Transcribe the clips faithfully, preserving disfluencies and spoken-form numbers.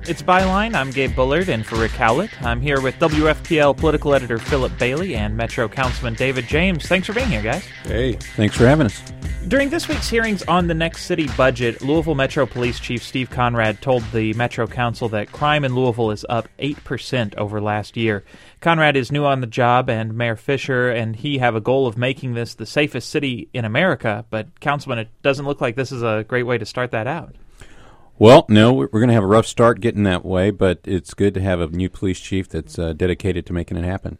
It's Byline. I'm Gabe Bullard, and for Rick Howlett, I'm here with W F P L political editor Philip Bailey and Metro Councilman David James. Thanks for being here, guys. Hey. Thanks for having us. During this week's hearings on the next city budget, Louisville Metro Police Chief Steve Conrad told the Metro Council that crime in Louisville is up eight percent over last year. Conrad is new on the job, and Mayor Fisher and he have a goal of making this the safest city in America, but, Councilman, it doesn't look like this is a great way to start that out. Well, no, we're going to have a rough start getting that way, but it's good to have a new police chief that's uh, dedicated to making it happen.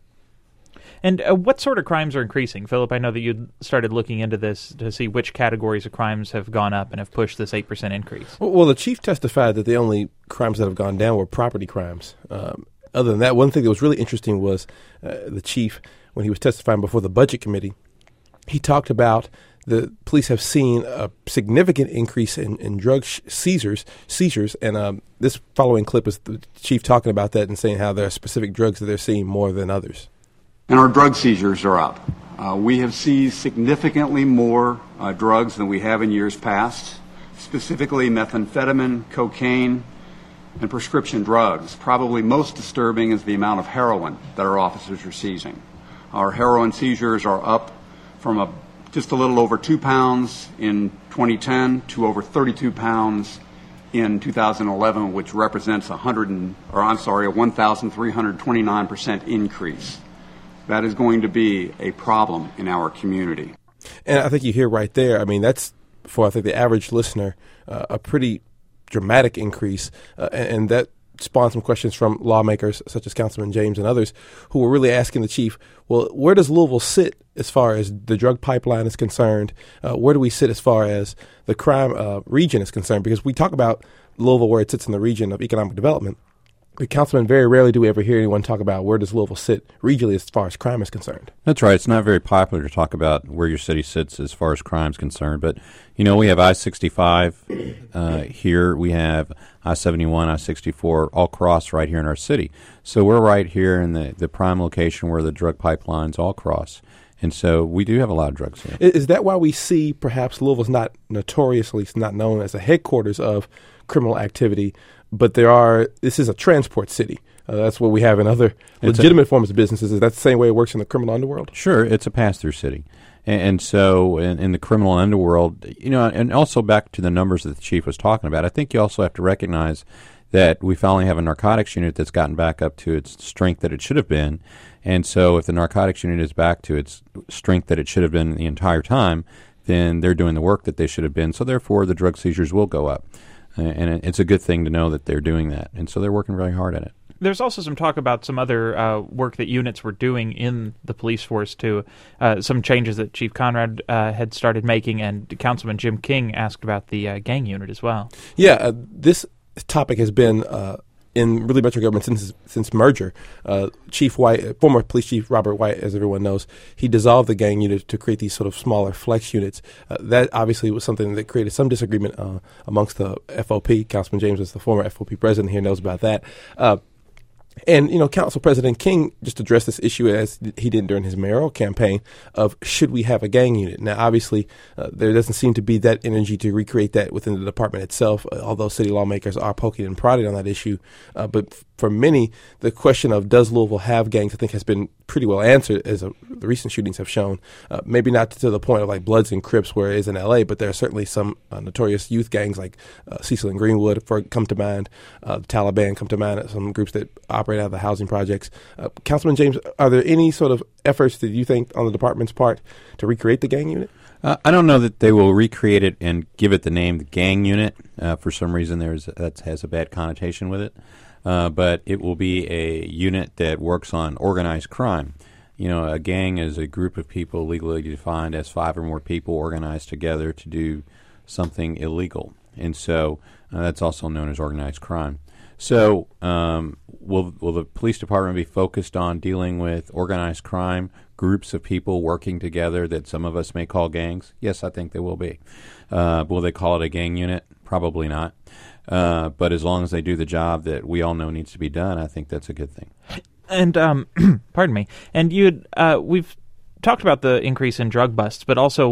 And uh, what sort of crimes are increasing? Philip, I know that you started looking into this to see which categories of crimes have gone up and have pushed this eight percent increase. Well, well, the chief testified that the only crimes that have gone down were property crimes. Um, other than that, one thing that was really interesting was uh, the chief, when he was testifying before the Budget Committee, he talked about the police have seen a significant increase in, in drug sh- seizures, seizures, and um, this following clip is the chief talking about that and saying how there are specific drugs that they're seeing more than others. And our drug seizures are up. Uh, we have seized significantly more uh, drugs than we have in years past, specifically methamphetamine, cocaine, and prescription drugs. Probably most disturbing is the amount of heroin that our officers are seizing. Our heroin seizures are up from a just a little over two pounds in twenty ten to over thirty-two pounds in two thousand eleven, which represents a hundred and, or I'm sorry, a one thousand three hundred twenty-nine percent increase. That is going to be a problem in our community. And I think you hear right there, I mean, that's, for I think the average listener, uh, a pretty dramatic increase, uh, and, and that spawned some questions from lawmakers such as Councilman James and others who were really asking the chief, well, where does Louisville sit as far as the drug pipeline is concerned? Uh, where do we sit as far as the crime uh, region is concerned? Because we talk about Louisville where it sits in the region of economic development. But, Councilman, very rarely do we ever hear anyone talk about where does Louisville sit regionally as far as crime is concerned. That's right. It's not very popular to talk about where your city sits as far as crime is concerned. But, you know, we have I sixty-five uh, here. We have I seventy-one, I sixty-four, all cross right here in our city. So we're right here in the, the prime location where the drug pipelines all cross. And so we do have a lot of drugs here. Is that why we see perhaps Louisville's not notoriously not known as a headquarters of criminal activity, but there are, this is a transport city. Uh, that's what we have in other It's legitimate a, forms of businesses. Is that the same way it works in the criminal underworld? Sure, it's a pass-through city. And, and so in, in the criminal underworld, you know, and also back to the numbers that the chief was talking about, I think you also have to recognize that we finally have a narcotics unit that's gotten back up to its strength that it should have been. And so if the narcotics unit is back to its strength that it should have been the entire time, then they're doing the work that they should have been. So therefore, the drug seizures will go up. And it's a good thing to know that they're doing that. And so they're working very hard at it. There's also some talk about some other uh, work that units were doing in the police force, too. Uh, some changes that Chief Conrad uh, had started making, and Councilman Jim King asked about the uh, gang unit as well. Yeah, uh, this topic has been uh, in really Metro government since since merger. Uh, Chief White, former police chief Robert White, as everyone knows, he dissolved the gang unit to create these sort of smaller flex units. Uh, that obviously was something that created some disagreement uh, amongst the F O P. Councilman James is the former F O P president here, knows about that. Uh, And, you know, Council President King just addressed this issue as he did during his mayoral campaign of should we have a gang unit. Now, obviously, uh, there doesn't seem to be that energy to recreate that within the department itself, uh, although city lawmakers are poking and prodding on that issue. Uh, but f- for many, the question of does Louisville have gangs, I think, has been pretty well answered, as a, the recent shootings have shown. Uh, maybe not to the point of like Bloods and Crips where it is in L A, but there are certainly some uh, notorious youth gangs like uh, Cecil and Greenwood for, come to mind, uh, the Taliban come to mind, some groups that operate out of the housing projects. Uh, Councilman James, are there any sort of efforts that you think on the department's part to recreate the gang unit? Uh, I don't know that they will recreate it and give it the name the gang unit. Uh, for some reason, there's that has a bad connotation with it. Uh, but it will be a unit that works on organized crime. You know, a gang is a group of people legally defined as five or more people organized together to do something illegal. And so uh, that's also known as organized crime. So um, will will the police department be focused on dealing with organized crime, groups of people working together that some of us may call gangs? Yes, I think they will be. Uh, will they call it a gang unit? Probably not. Uh, but as long as they do the job that we all know needs to be done, I think that's a good thing. And, um, pardon me, and you uh, we've talked about the increase in drug busts, but also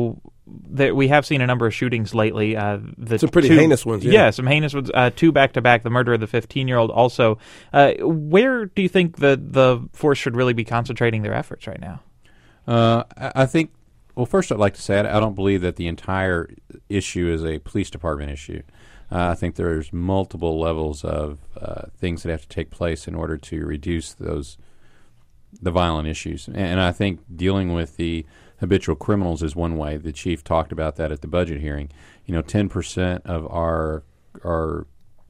there, we have seen a number of shootings lately. Uh, the some pretty two, heinous ones. Yeah. yeah, some heinous ones. Uh, two back to back. The murder of the fifteen-year-old. Also, uh, where do you think the the force should really be concentrating their efforts right now? Uh, I, I think. Well, first, I'd like to say I, I don't believe that the entire issue is a police department issue. Uh, I think there's multiple levels of uh, things that have to take place in order to reduce those the violent issues. And, and I think dealing with the habitual criminals is one way. The chief talked about that at the budget hearing. You know, ten percent of our our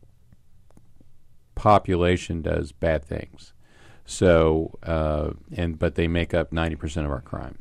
population does bad things. So, uh, and but they make up ninety percent of our crime.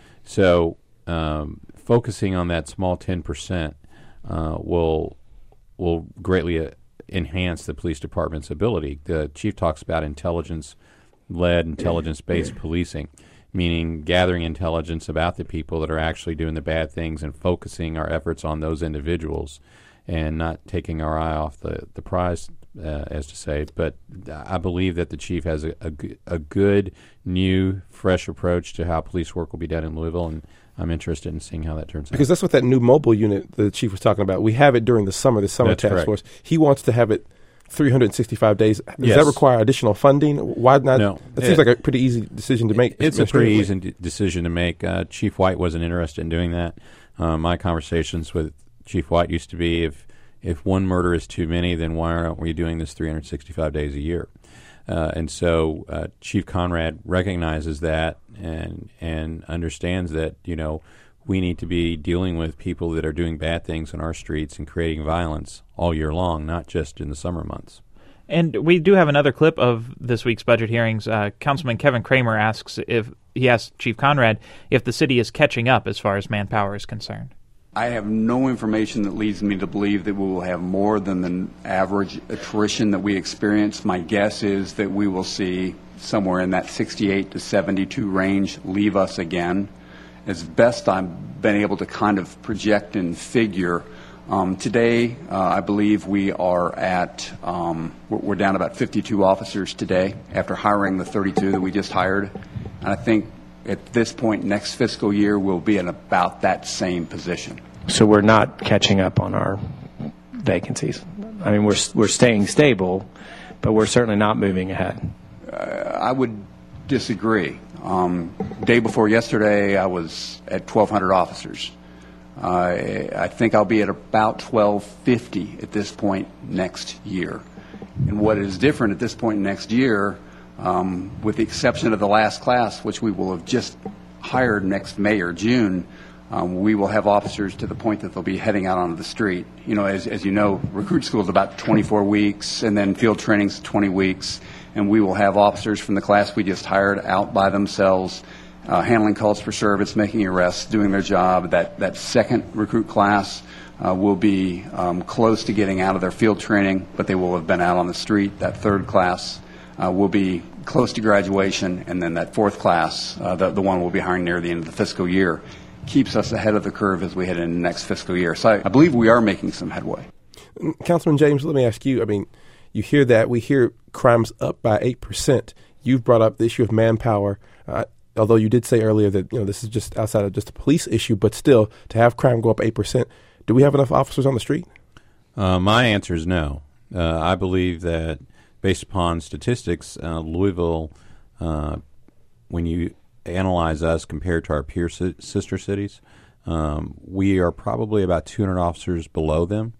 So, um, focusing on that small ten percent uh, will will greatly uh, enhance the police department's ability. The chief talks about intelligence-led, intelligence-based policing, meaning gathering intelligence about the people that are actually doing the bad things and focusing our efforts on those individuals and not taking our eye off the, the prize, uh, as to say. But I believe that the chief has a, a, a good, new, fresh approach to how police work will be done in Louisville, and I'm interested in seeing how that turns out. Because that's what that new mobile unit the chief was talking about. We have it during the summer, the summer That's task correct. force. He wants to have it three hundred sixty-five days. Does Yes. that require additional funding? Why not? No. It seems It- like a pretty easy decision to make. It's a pretty easy administratively. d- decision to make. Uh, Chief White wasn't interested in doing that. Uh, my conversations with Chief White used to be, if if one murder is too many, then why aren't we doing this three hundred sixty-five days a year? Uh, and so uh, Chief Conrad recognizes that and and understands that, you know, we need to be dealing with people that are doing bad things in our streets and creating violence all year long, not just in the summer months. And we do have another clip of this week's budget hearings. Uh, Councilman Kevin Kramer asks if he asks Chief Conrad if the city is catching up as far as manpower is concerned. I have no information that leads me to believe that we will have more than the average attrition that we experience. My guess is that we will see somewhere in that sixty-eight to seventy-two range leave us again. As best I've been able to kind of project and figure, um, today uh, I believe we are at, um, we're, we're down about fifty-two officers today after hiring the thirty-two that we just hired. And I think at this point next fiscal year we'll be in about that same position. So we're not catching up on our vacancies. I mean, we're we're staying stable, but we're certainly not moving ahead. Uh, I would disagree. Um, day before yesterday, I was at twelve hundred officers. Uh, I think I'll be at about twelve fifty at this point next year. And what is different at this point next year, um, with the exception of the last class, which we will have just hired next May or June, um, we will have officers to the point that they'll be heading out onto the street. You know, as, as you know, recruit school is about twenty-four weeks, and then field training's twenty weeks. And we will have officers from the class we just hired out by themselves, uh, handling calls for service, making arrests, doing their job. That, that second recruit class uh, will be um, close to getting out of their field training, but they will have been out on the street. That third class uh, will be close to graduation, and then that fourth class, uh, the, the one we'll be hiring near the end of the fiscal year, keeps us ahead of the curve as we head into next fiscal year. So I, I believe we are making some headway. Councilman James, let me ask you, I mean, you hear that. We hear crime's up by eight percent. You've brought up the issue of manpower, uh, although you did say earlier that, you know, this is just outside of just a police issue, but still, to have crime go up eight percent, do we have enough officers on the street? Uh, my answer is no. Uh, I believe that based upon statistics, uh, Louisville, uh, when you analyze us compared to our peer si- sister cities, um, we are probably about two hundred officers below them.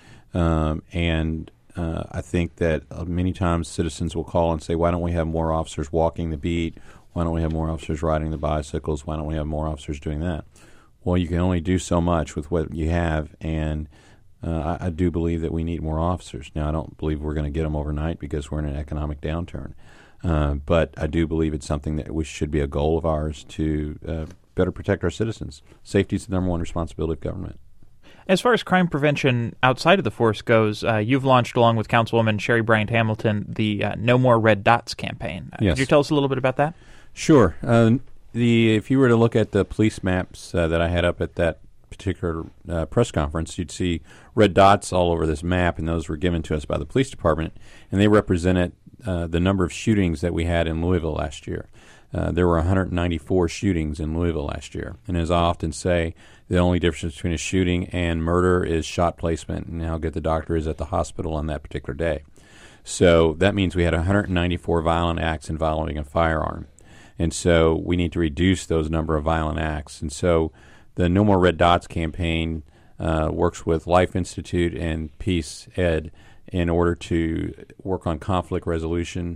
Um, and Uh, I think that uh, many times citizens will call and say, why don't we have more officers walking the beat? Why don't we have more officers riding the bicycles? Why don't we have more officers doing that? Well, you can only do so much with what you have, and uh, I, I do believe that we need more officers. Now, I don't believe we're going to get them overnight because we're in an economic downturn, uh, but I do believe it's something that we should be a goal of ours to uh, better protect our citizens. Safety is the number one responsibility of government. As far as crime prevention outside of the force goes, uh, you've launched, along with Councilwoman Sherry Bryant Hamilton, the uh, No More Red Dots campaign. Uh, Yes. Could you tell us a little bit about that? Sure. Uh, the if you were to look at the police maps uh, that I had up at that particular uh, press conference, you'd see red dots all over this map, and those were given to us by the police department, and they represented uh, the number of shootings that we had in Louisville last year. Uh, there were one hundred ninety-four shootings in Louisville last year. And as I often say, the only difference between a shooting and murder is shot placement and how good the doctor is at the hospital on that particular day. So that means we had one hundred ninety-four violent acts involving a firearm. And so we need to reduce those number of violent acts. And so the No More Red Dots campaign uh, works with Life Institute and Peace Ed in order to work on conflict resolution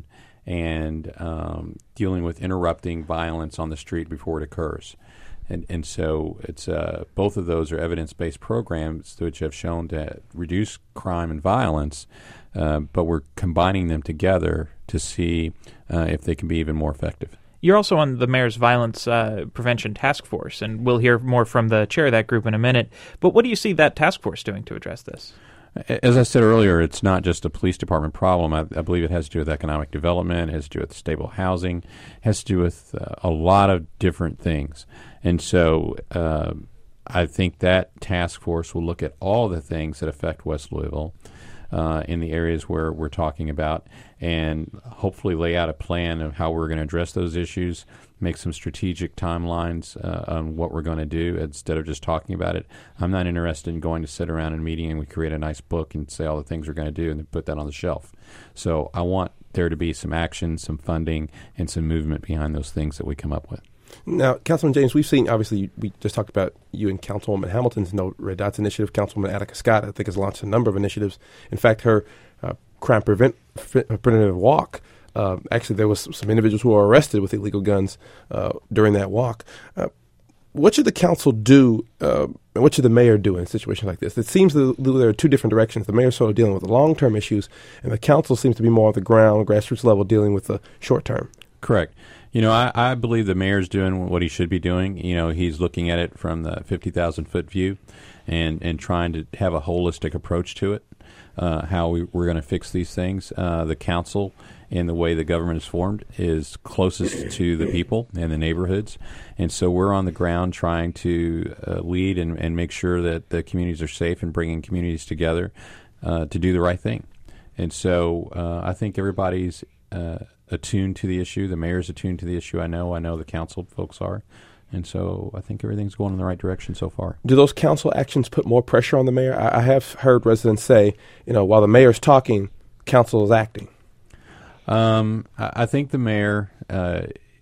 and um, dealing with interrupting violence on the street before it occurs. And and so it's uh, both of those are evidence-based programs which have shown to reduce crime and violence, uh, but we're combining them together to see uh, if they can be even more effective. You're also on the Mayor's Violence uh, Prevention Task Force, and we'll hear more from the chair of that group in a minute. But what do you see that task force doing to address this? As I said earlier, it's not just a police department problem. I, I believe it has to do with economic development, it has to do with stable housing, it has to do with uh, a lot of different things. And so uh, I think that task force will look at all the things that affect West Louisville uh, in the areas where we're talking about and hopefully lay out a plan of how we're going to address those issues, make some strategic timelines uh, on what we're going to do instead of just talking about it. I'm not interested in going to sit around in a meeting and we create a nice book and say all the things we're going to do and then put that on the shelf. So I want there to be some action, some funding, and some movement behind those things that we come up with. Now, Councilman James, we've seen, obviously, we just talked about you and Councilwoman Hamilton's No Red Dots initiative. Councilwoman Attica Scott, I think, has launched a number of initiatives. In fact, her uh, crime prevent, preventative walk, uh, actually, there was some individuals who were arrested with illegal guns uh, during that walk. Uh, what should the council do, uh, and what should the mayor do in a situation like this? It seems that there are two different directions. The mayor's sort of dealing with the long-term issues, and the council seems to be more on the ground, grassroots level, dealing with the short-term. Correct. You know, I, I believe the mayor's doing what he should be doing. You know, he's looking at it from the fifty thousand foot view and, and trying to have a holistic approach to it, uh, how we, we're going to fix these things. Uh, the council, in the way the government is formed, is closest to the people and the neighborhoods. And so we're on the ground trying to uh, lead and, and make sure that the communities are safe and bringing communities together uh, to do the right thing. And so uh, I think everybody's uh, attuned to the issue. The mayor's attuned to the issue. I know. I know the council folks are. And so I think everything's going in the right direction so far. Do those council actions put more pressure on the mayor? I, I have heard residents say, you know, while the mayor's talking, council is acting. Um, I, I think the mayor uh,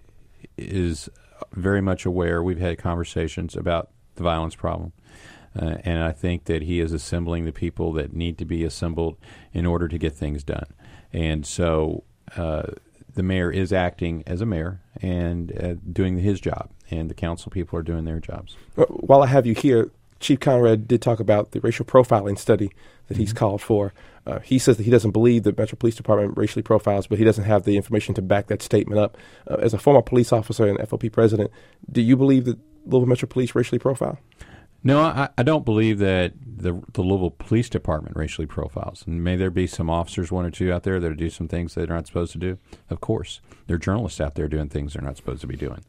is very much aware. We've had conversations about the violence problem. Uh, and I think that he is assembling the people that need to be assembled in order to get things done. And so uh, the mayor is acting as a mayor and uh, doing his job, and the council people are doing their jobs. While I have you here, Chief Conrad did talk about the racial profiling study that he's called for. Uh, he says that he doesn't believe the Metro Police Department racially profiles, but he doesn't have the information to back that statement up. Uh, as a former police officer and F O P president, do you believe that Louisville Metro Police racially profile? No, I, I don't believe that the, the Louisville Police Department racially profiles. And may there be some officers, one or two out there, that do some things they're not supposed to do? Of course. There are journalists out there doing things they're not supposed to be doing.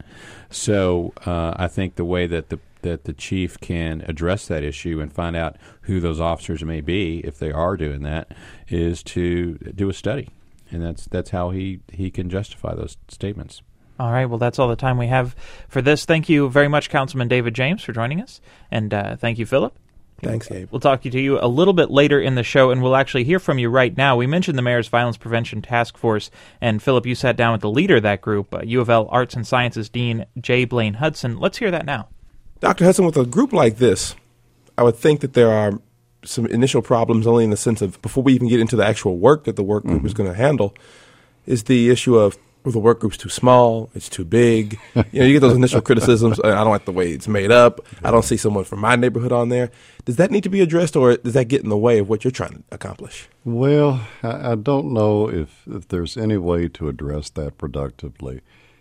So uh, I think the way that the that the chief can address that issue and find out who those officers may be, if they are doing that, is to do a study. And that's that's how he, he can justify those statements. All right, well, that's all the time we have for this. Thank you very much, Councilman David James, for joining us. And uh, thank you, Philip. Thanks, Gabe. We'll talk to you a little bit later in the show, and we'll actually hear from you right now. We mentioned the Mayor's Violence Prevention Task Force, and Philip, you sat down with the leader of that group, uh, U of L Arts and Sciences Dean J. Blaine Hudson. Let's hear that now. Doctor Hudson, with a group like this, I would think that there are some initial problems only in the sense of, before we even get into the actual work that the work group mm-hmm. is going to handle, is the issue of, well, the work group's too small, it's too big. You know, you get those initial criticisms. I don't like the way it's made up. I don't see someone from my neighborhood on there. Does that need to be addressed, or does that get in the way of what you're trying to accomplish? Well, I, I don't know if, if there's any way to address that productively.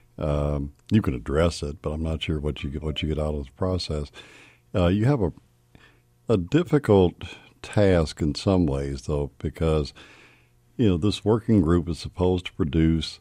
Um, you can address it, but I'm not sure what you get, what you get out of the process. Uh, you have a a difficult task in some ways, though, because you know this working group is supposed to produce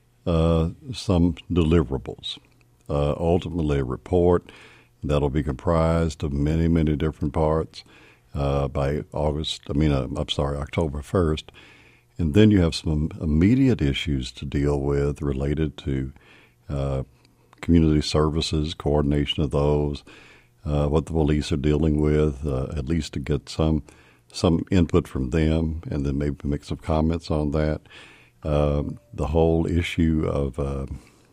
Uh, some deliverables, uh, ultimately a report that'll be comprised of many, many different parts uh, by August, I mean, uh, I'm sorry, October first. And then you have some immediate issues to deal with related to uh, community services, coordination of those, uh, what the police are dealing with, uh, at least to get some some input from them, and then maybe make some comments on that. Um, the whole issue of uh,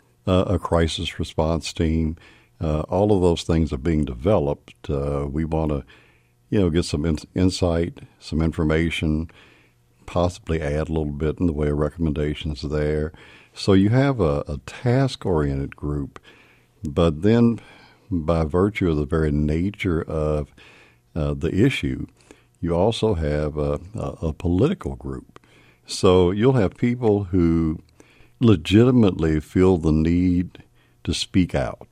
a crisis response team, uh, all of those things are being developed. Uh, we want to, you know, get some in- insight, some information, possibly add a little bit in the way of recommendations there. So you have a, a task-oriented group, but then by virtue of the very nature of uh, the issue, you also have a, a, a political group. So you'll have people who legitimately feel the need to speak out.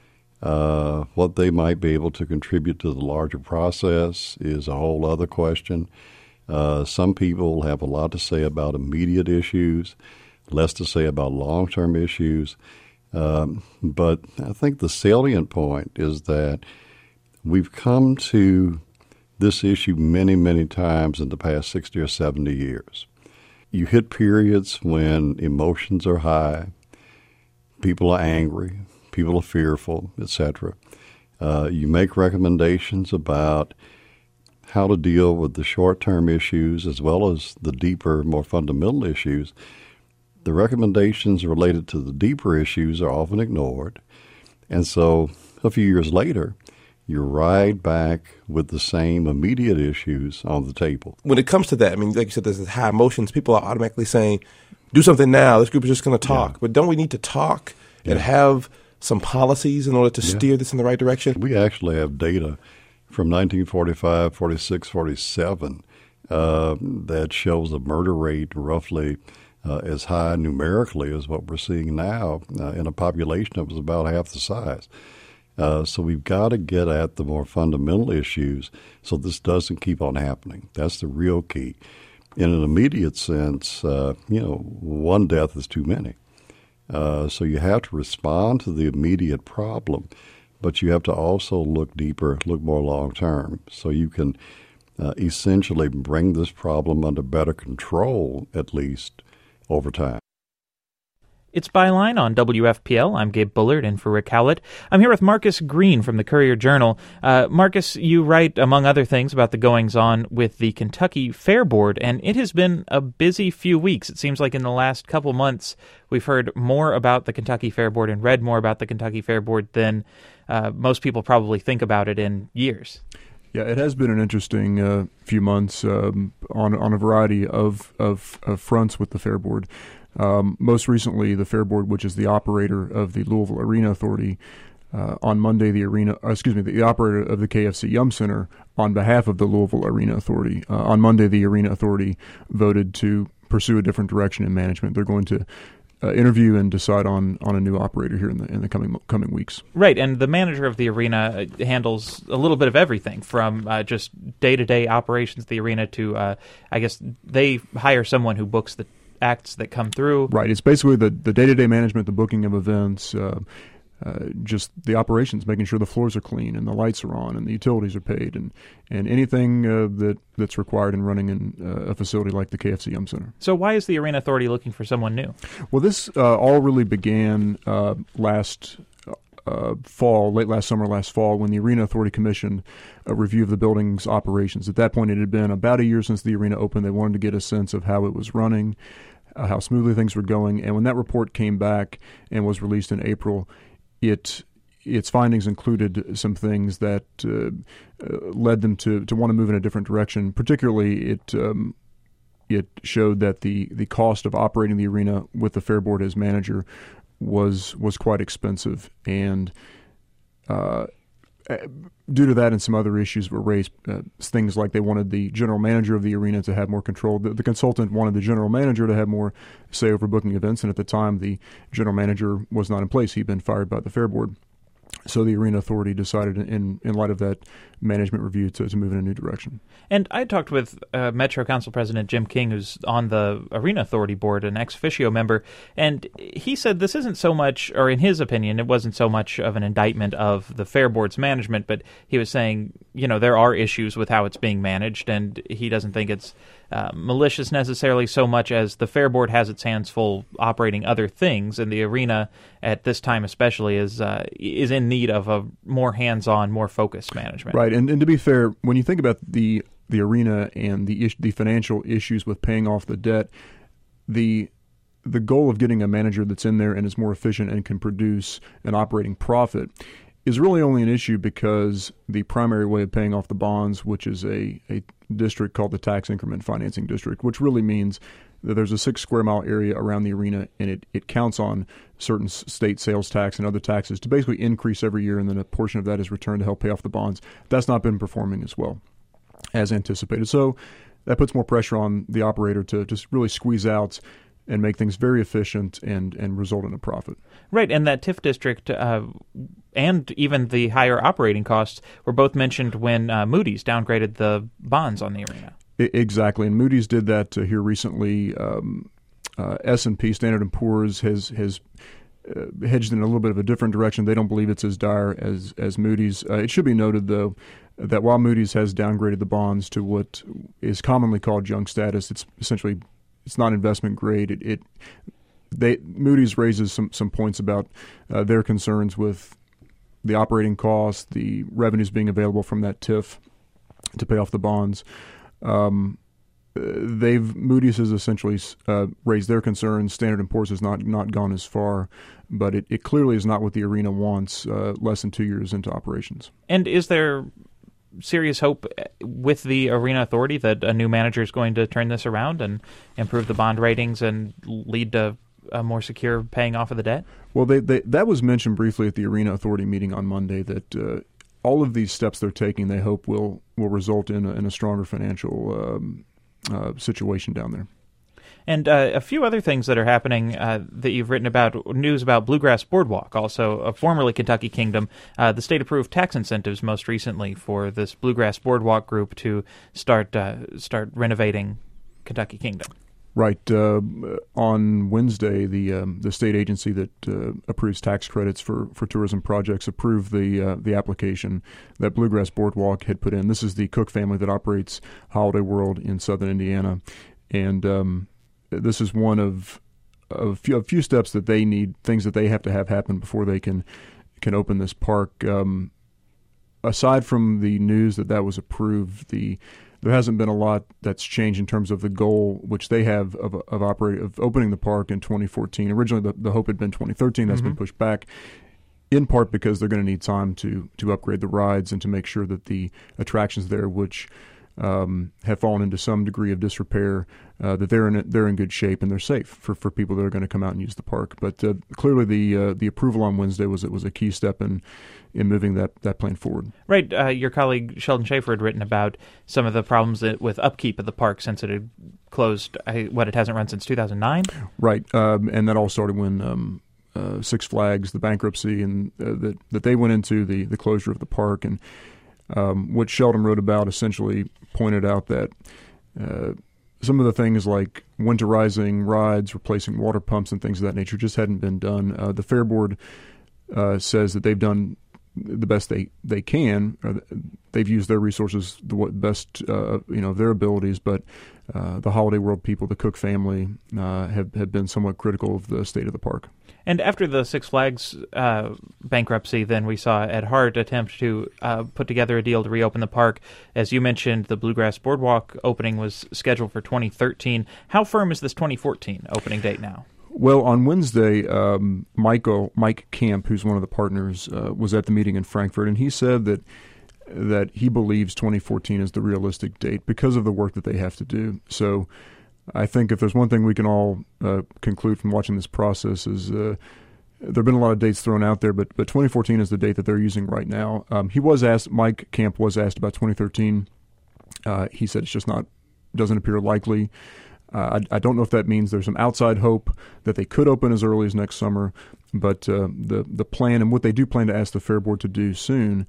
Uh, what they might be able to contribute to the larger process is a whole other question. Uh, some people have a lot to say about immediate issues, less to say about long-term issues. Um, but I think the salient point is that we've come to this issue many, many times in the past sixty or seventy years. You hit periods when emotions are high, people are angry, people are fearful, et cetera. Uh, you make recommendations about how to deal with the short-term issues as well as the deeper, more fundamental issues. The recommendations related to the deeper issues are often ignored. And so a few years later, you're right back with the same immediate issues on the table. When it comes to that, I mean, like you said, there's this high emotions. People are automatically saying, do something now. This group is just going to talk. Yeah. But don't we need to talk yeah. and have some policies in order to yeah. steer this in the right direction? We actually have data from nineteen forty-five, forty-six, forty-seven uh, that shows a murder rate roughly uh, as high numerically as what we're seeing now uh, in a population that was about half the size. Uh, so we've got to get at the more fundamental issues so this doesn't keep on happening. That's the real key. In an immediate sense, uh, you know, one death is too many. Uh, so you have to respond to the immediate problem, but you have to also look deeper, look more long-term, so you can uh, essentially bring this problem under better control, at least, over time. It's Byline on W F P L. I'm Gabe Bullard, in for Rick Howlett. I'm here with Marcus Green from the Courier-Journal. Uh, Marcus, you write, among other things, about the goings-on with the Kentucky Fair Board, and it has been a busy few weeks. It seems like in the last couple months, we've heard more about the Kentucky Fair Board and read more about the Kentucky Fair Board than uh, most people probably think about it in years. Yeah, it has been an interesting uh, few months um, on on a variety of, of, of fronts with the Fair Board. Um, most recently, the Fair Board, which is the operator of the Louisville Arena Authority, uh, on Monday, the arena, uh, excuse me, the operator of the K F C Yum Center, on behalf of the Louisville Arena Authority, uh, on Monday, the Arena Authority voted to pursue a different direction in management. They're going to uh, interview and decide on, on a new operator here in the in the coming coming weeks. Right, and the manager of the arena handles a little bit of everything, from uh, just day-to-day operations of the arena to, uh, I guess, they hire someone who books the acts that come through. Right. It's basically the, the day-to-day management, the booking of events, uh, uh, just the operations, making sure the floors are clean and the lights are on and the utilities are paid, and, and anything uh, that that's required in running in uh, a facility like the K F C Yum Center. So why is the Arena Authority looking for someone new? Well, this uh, all really began uh, last Uh, fall, late last summer, last fall, when the Arena Authority commissioned a review of the building's operations. At that point, it had been about a year since the arena opened. They wanted to get a sense of how it was running, uh, how smoothly things were going. And when that report came back and was released in April, it its findings included some things that uh, uh, led them to, to want to move in a different direction. Particularly, it um, it showed that the, the cost of operating the arena with the Fair Board as manager was was quite expensive, and uh, due to that and some other issues were raised, uh, things like they wanted the general manager of the arena to have more control. The, the consultant wanted the general manager to have more say over booking events, and at the time the general manager was not in place. He'd been fired by the Fair Board. So the Arena Authority decided, in, in light of that management review to, to move in a new direction. And I talked with uh, Metro Council President Jim King, who's on the Arena Authority Board, an ex officio member, and he said this isn't so much, or in his opinion, it wasn't so much of an indictment of the Fair Board's management, but he was saying, you know, there are issues with how it's being managed, and he doesn't think it's uh, malicious necessarily so much as the Fair Board has its hands full operating other things, and the arena at this time especially is uh, is in need of a more hands-on, more focused management. Right, and, and to be fair, when you think about the the arena and the is- the financial issues with paying off the debt, the the goal of getting a manager that's in there and is more efficient and can produce an operating profit is really only an issue because the primary way of paying off the bonds, which is a, a district called the Tax Increment Financing District, which really means that there's a six square mile area around the arena, and it, it counts on certain state sales tax and other taxes to basically increase every year, and then a portion of that is returned to help pay off the bonds. That's not been performing as well as anticipated. So that puts more pressure on the operator to just really squeeze out and make things very efficient and, and result in a profit. Right, and that T I F district uh, and even the higher operating costs were both mentioned when uh, Moody's downgraded the bonds on the arena. I- exactly, and Moody's did that uh, here recently. Um, uh, S and P, Standard and Poor's, has has uh, hedged in a little bit of a different direction. They don't believe it's as dire as, as Moody's. Uh, it should be noted, though, that while Moody's has downgraded the bonds to what is commonly called junk status, it's essentially it's not investment grade. It, it they Moody's raises some some points about uh, their concerns with the operating costs, the revenues being available from that T I F to pay off the bonds. Um, they've Moody's has essentially uh, raised their concerns. Standard and Poor's has not not gone as far, but it, it clearly is not what the arena wants. Uh, less than two years into operations. And is there serious hope with the Arena Authority that a new manager is going to turn this around and improve the bond ratings and lead to a more secure paying off of the debt? Well, they, they, that was mentioned briefly at the Arena Authority meeting on Monday, that uh, all of these steps they're taking, they hope will will result in a, in a stronger financial um, uh, situation down there. And uh, a few other things that are happening uh, that you've written about, news about Bluegrass Boardwalk, also uh, formerly Kentucky Kingdom. Uh, the state approved tax incentives most recently for this Bluegrass Boardwalk group to start uh, start renovating Kentucky Kingdom. Right. Uh, on Wednesday, the um, the state agency that uh, approves tax credits for, for tourism projects approved the uh, the application that Bluegrass Boardwalk had put in. This is the Cook family that operates Holiday World in southern Indiana, and um, this is one of a few, a few steps that they need, things that they have to have happen before they can can open this park. Um, aside from the news that that was approved, the there hasn't been a lot that's changed in terms of the goal which they have of of operating of opening the park in twenty fourteen. Originally, the, the hope had been twenty thirteen. That's mm-hmm. been pushed back, in part because they're going to need time to to upgrade the rides and to make sure that the attractions there, which Um, have fallen into some degree of disrepair, uh, that they're in they're in good shape and they're safe for, for people that are going to come out and use the park. But uh, clearly, the uh, the approval on Wednesday was it was a key step in in moving that, that plan forward. Right. Uh, your colleague Sheldon Schaefer had written about some of the problems that, with upkeep of the park since it had closed. I, what it hasn't run since two thousand nine. Right, um, and that all started when um, uh, Six Flags, the bankruptcy, and uh, that that they went into the the closure of the park. And Um, what Sheldon wrote about essentially pointed out that uh, some of the things like winterizing rides, replacing water pumps, and things of that nature just hadn't been done. Uh, the Fair Board uh, says that they've done the best they, they can. Or they've used their resources the best uh, you know of their abilities, but uh, the Holiday World people, the Cook family, uh, have, have been somewhat critical of the state of the park. And after the Six Flags uh, bankruptcy, then we saw Ed Hart attempt to uh, put together a deal to reopen the park. As you mentioned, the Bluegrass Boardwalk opening was scheduled for twenty thirteen. How firm is this twenty fourteen opening date now? Well, on Wednesday, um, Michael Mike Camp, who's one of the partners, uh, was at the meeting in Frankfurt, and he said that that he believes twenty fourteen is the realistic date because of the work that they have to do. So I think if there's one thing we can all uh, conclude from watching this process is uh, there have been a lot of dates thrown out there, but but twenty fourteen is the date that they're using right now. Um, he was asked, Mike Camp was asked about twenty thirteen. Uh, he said it's just not, doesn't appear likely. Uh, I, I don't know if that means there's some outside hope that they could open as early as next summer, but uh, the the plan and what they do plan to ask the Fair Board to do soon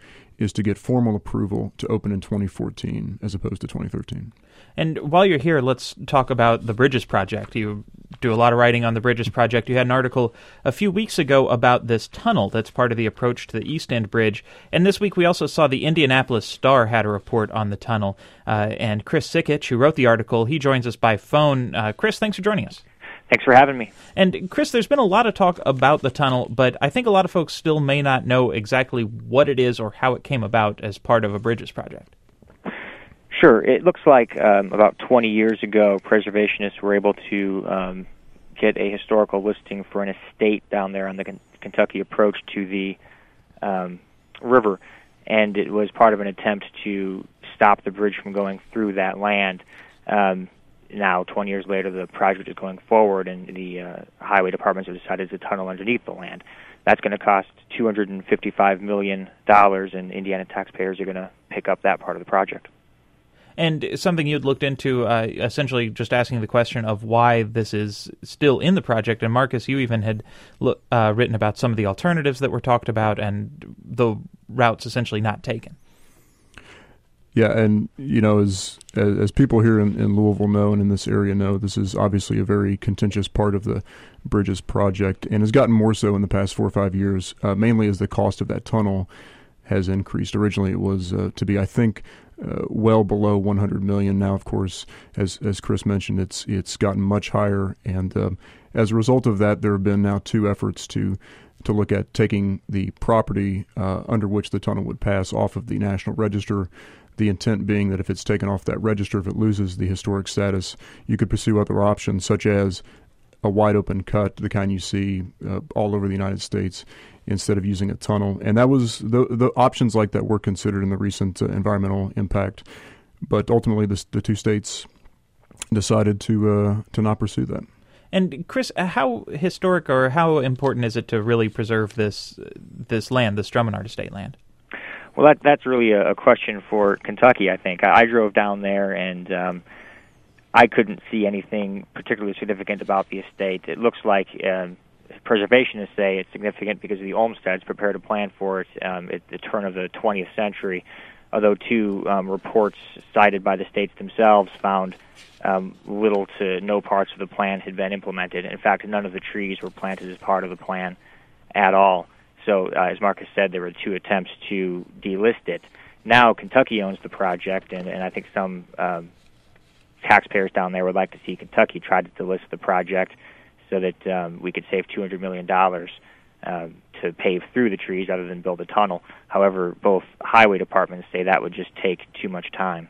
is to get formal approval to open in twenty fourteen as opposed to twenty thirteen. And while you're here, let's talk about the Bridges Project. You do a lot of writing on the Bridges Project. You had an article a few weeks ago about this tunnel that's part of the approach to the East End Bridge. And this week we also saw the Indianapolis Star had a report on the tunnel. Uh, and Chris Sikich, who wrote the article, he joins us by phone. Uh, Chris, thanks for joining us. Thanks for having me. And Chris, there's been a lot of talk about the tunnel, but I think a lot of folks still may not know exactly what it is or how it came about as part of a Bridges project. Sure. It looks like um, about twenty years ago, preservationists were able to um, get a historical listing for an estate down there on the K- Kentucky approach to the um, river, and it was part of an attempt to stop the bridge from going through that land. Um, now, twenty years later, the project is going forward, and the uh, highway departments have decided to tunnel underneath the land. That's going to cost two hundred fifty-five million dollars, and Indiana taxpayers are going to pick up that part of the project. And something you'd looked into, uh, essentially just asking the question of why this is still in the project. And Marcus, you even had lo- uh, written about some of the alternatives that were talked about and the routes essentially not taken. Yeah, and you know, as as, as people here in, in Louisville know and in this area know, this is obviously a very contentious part of the Bridges project, and has gotten more so in the past four or five years, uh, mainly as the cost of that tunnel has increased. Originally, it was uh, to be, I think, uh, well below one hundred million dollars. Now, of course, as as Chris mentioned, it's it's gotten much higher, and uh, as a result of that, there have been now two efforts to to look at taking the property uh, under which the tunnel would pass off of the National Register. The intent being that if it's taken off that register, if it loses the historic status, you could pursue other options, such as a wide open cut, the kind you see uh, all over the United States, instead of using a tunnel. And that was the the options like that were considered in the recent uh, environmental impact, but ultimately the, the two states decided to uh, to not pursue that. And Chris, how historic or how important is it to really preserve this this land, this Drummond Estate land? Well, that that's really a, a question for Kentucky, I think. I, I drove down there, and um, I couldn't see anything particularly significant about the estate. It looks like um, preservationists say it's significant because the Olmsteads prepared a plan for it um, at the turn of the twentieth century, although two um, reports cited by the states themselves found um, little to no parts of the plan had been implemented. In fact, none of the trees were planted as part of the plan at all. So, uh, as Marcus said, there were two attempts to delist it. Now, Kentucky owns the project, and, and I think some um, taxpayers down there would like to see Kentucky try to delist the project so that um, we could save two hundred million dollars um, to pave through the trees rather than build a tunnel. However, both highway departments say that would just take too much time.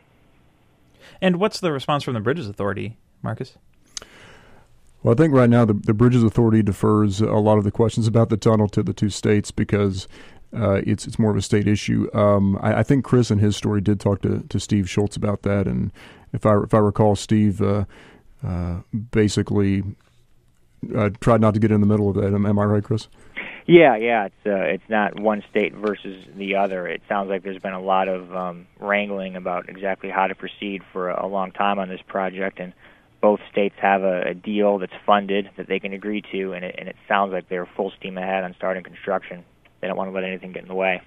And what's the response from the Bridges Authority, Marcus? Well, I think right now the, the Bridges Authority defers a lot of the questions about the tunnel to the two states because uh, it's it's more of a state issue. Um, I, I think Chris in his story did talk to, to Steve Schultz about that, and if I if I recall, Steve uh, uh, basically uh, tried not to get in the middle of that. Am, am I right, Chris? Yeah, yeah. It's uh, it's not one state versus the other. It sounds like there's been a lot of um, wrangling about exactly how to proceed for a, a long time on this project, and both states have a, a deal that's funded that they can agree to, and it, and it sounds like they're full steam ahead on starting construction. They don't want to let anything get in the way.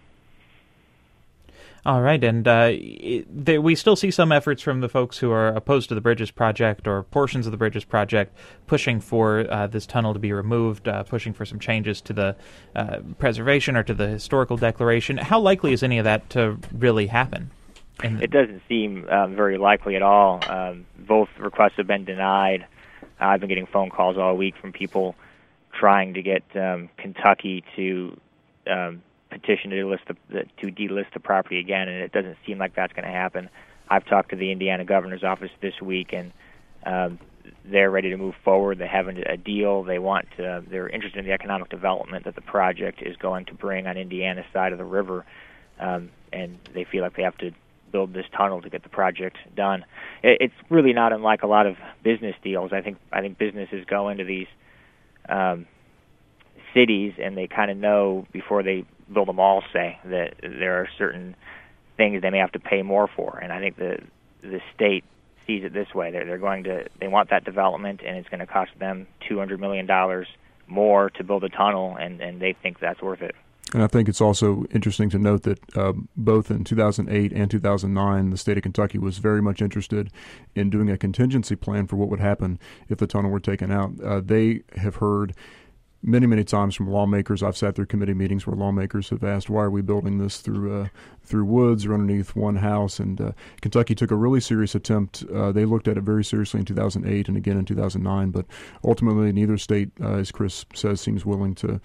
All right, and uh, it, they, we still see some efforts from the folks who are opposed to the Bridges Project or portions of the Bridges Project pushing for uh, this tunnel to be removed, uh, pushing for some changes to the uh, preservation or to the historical declaration. How likely is any of that to really happen? And it doesn't seem um, very likely at all. Um, both requests have been denied. I've been getting phone calls all week from people trying to get um, Kentucky to um, petition to delist the, the to delist the property again, and it doesn't seem like that's going to happen. I've talked to the Indiana governor's office this week, and um, they're ready to move forward. They have a deal. They want to, they're interested in the economic development that the project is going to bring on Indiana's side of the river, um, and they feel like they have to build this tunnel to get the project done. It's really not unlike a lot of business deals. I think I think businesses go into these um, cities and they kind of know before they build them all, say, that there are certain things they may have to pay more for. And I think the the state sees it this way. They're, they're going to they want that development, and it's going to cost them two hundred million dollars more to build a tunnel, and, and they think that's worth it. And I think it's also interesting to note that uh, both in two thousand eight and two thousand nine, the state of Kentucky was very much interested in doing a contingency plan for what would happen if the tunnel were taken out. Uh, they have heard many, many times from lawmakers. I've sat through committee meetings where lawmakers have asked, why are we building this through uh, through woods or underneath one house? And uh, Kentucky took a really serious attempt. Uh, they looked at it very seriously in two thousand eight and again in two thousand nine, but ultimately neither state, uh, as Chris says, seems willing to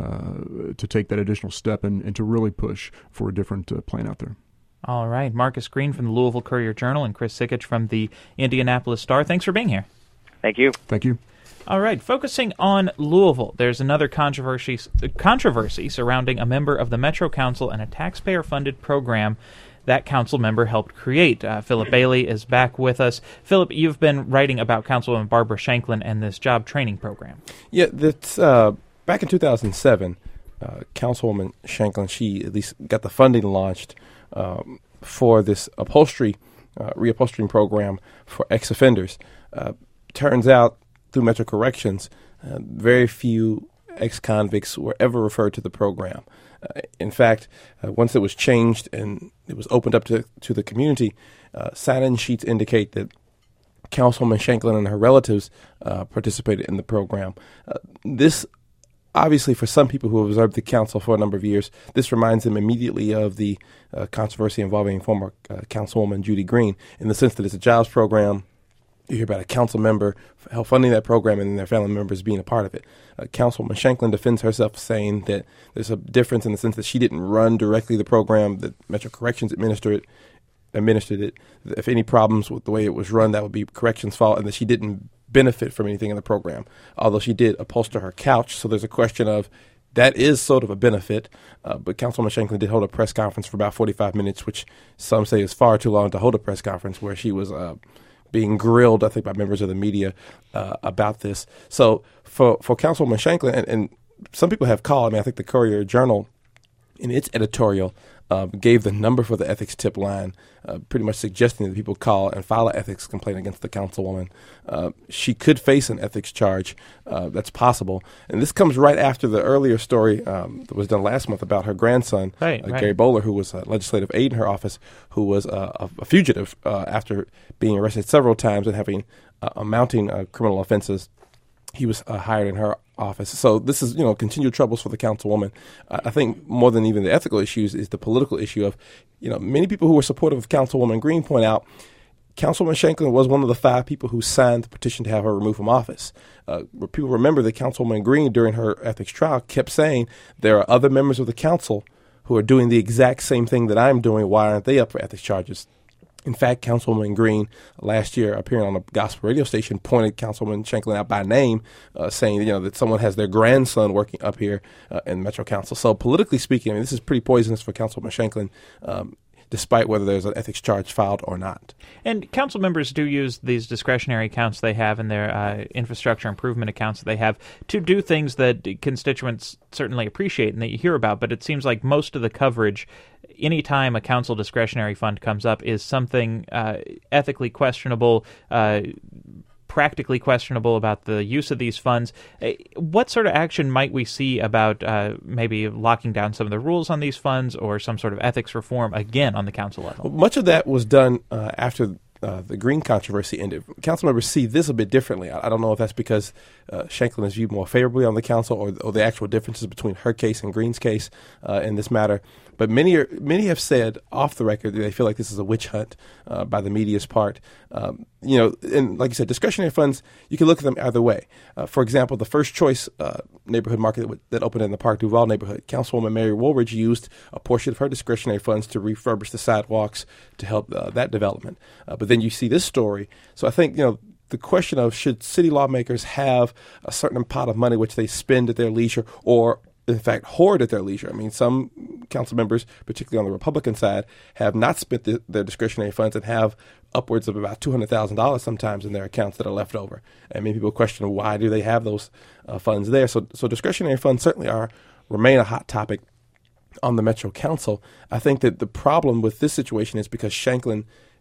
uh, to take that additional step and, and to really push for a different uh, plan out there. All right. Marcus Green from the Louisville Courier-Journal and Chris Sikich from the Indianapolis Star. Thanks for being here. Thank you. Thank you. All right, focusing on Louisville, there's another controversy controversy surrounding a member of the Metro Council and a taxpayer-funded program that council member helped create. Uh, Philip Bailey is back with us. Philip, you've been writing about Councilwoman Barbara Shanklin and this job training program. Yeah, that's uh, back in two thousand seven, uh, Councilwoman Shanklin, she at least got the funding launched um, for this upholstery, uh, reupholstering program for ex-offenders. Uh, turns out, through Metro Corrections, uh, very few ex-convicts were ever referred to the program. Uh, in fact, uh, once it was changed and it was opened up to, to the community, uh, sign-in sheets indicate that Councilwoman Shanklin and her relatives uh, participated in the program. Uh, this, obviously, for some people who have observed the council for a number of years, this reminds them immediately of the uh, controversy involving former uh, Councilwoman Judy Green, in the sense that it's a jobs program. You hear about a council member help funding that program and their family members being a part of it. Uh, Councilwoman Shanklin defends herself, saying that there's a difference in the sense that she didn't run directly the program, that Metro Corrections administered it, administered it. If any problems with the way it was run, that would be Corrections' fault, and that she didn't benefit from anything in the program, although she did upholster her couch. So there's a question of that is sort of a benefit, uh, but Councilwoman Shanklin did hold a press conference for about forty-five minutes, which some say is far too long to hold a press conference, where she was uh, being grilled, I think, by members of the media uh, about this. So for, for Councilwoman Shanklin, and, and some people have called, I mean, I think the Courier-Journal, in its editorial, uh, gave the number for the ethics tip line, uh, pretty much suggesting that people call and file an ethics complaint against the councilwoman. Uh, she could face an ethics charge. Uh, that's possible. And this comes right after the earlier story um, that was done last month about her grandson, right, uh, right. Gary Bowler, who was a legislative aide in her office, who was uh, a, a fugitive uh, after being arrested several times and having uh, amounting uh, criminal offenses. He was uh, hired in her office. So this is, you know, continued troubles for the councilwoman. Uh, I think more than even the ethical issues is the political issue of, you know, many people who were supportive of Councilwoman Green point out Councilwoman Shanklin was one of the five people who signed the petition to have her removed from office. Uh, people remember that Councilwoman Green, during her ethics trial, kept saying there are other members of the council who are doing the exact same thing that I'm doing. Why aren't they up for ethics charges? In fact, Councilwoman Green last year, appearing on a gospel radio station, pointed Councilwoman Shanklin out by name, uh, saying, you know, that someone has their grandson working up here uh, in Metro Council. So politically speaking, I mean, this is pretty poisonous for Councilwoman Shanklin, um, despite whether there's an ethics charge filed or not. And council members do use these discretionary accounts they have in their uh, infrastructure improvement accounts that they have to do things that constituents certainly appreciate and that you hear about. But it seems like most of the coverage, anytime a council discretionary fund comes up, is something uh, ethically questionable, uh, practically questionable about the use of these funds. What sort of action might we see about uh, maybe locking down some of the rules on these funds or some sort of ethics reform, again, on the council level? Well, much of that was done uh, after uh, the Green controversy ended. Council members see this a bit differently. I, I don't know if that's because uh, Shanklin is viewed more favorably on the council or, or the actual differences between her case and Green's case uh, in this matter. But many are, many have said off the record that they feel like this is a witch hunt uh, by the media's part. Um, you know, and like you said, discretionary funds, you can look at them either way. Uh, for example, the First Choice uh, neighborhood market that, w- that opened in the Park Duval neighborhood, Councilwoman Mary Woolridge used a portion of her discretionary funds to refurbish the sidewalks to help uh, that development. Uh, but then you see this story. So I think, you know, the question of should city lawmakers have a certain pot of money which they spend at their leisure or in fact, hoard at their leisure. I mean, some council members, particularly on the Republican side, have not spent the, their discretionary funds and have upwards of about two hundred thousand dollars sometimes in their accounts that are left over. And many people question why do they have those uh, funds there. So, so discretionary funds certainly are remain a hot topic on the Metro Council. I think that the problem with this situation is because Shanklin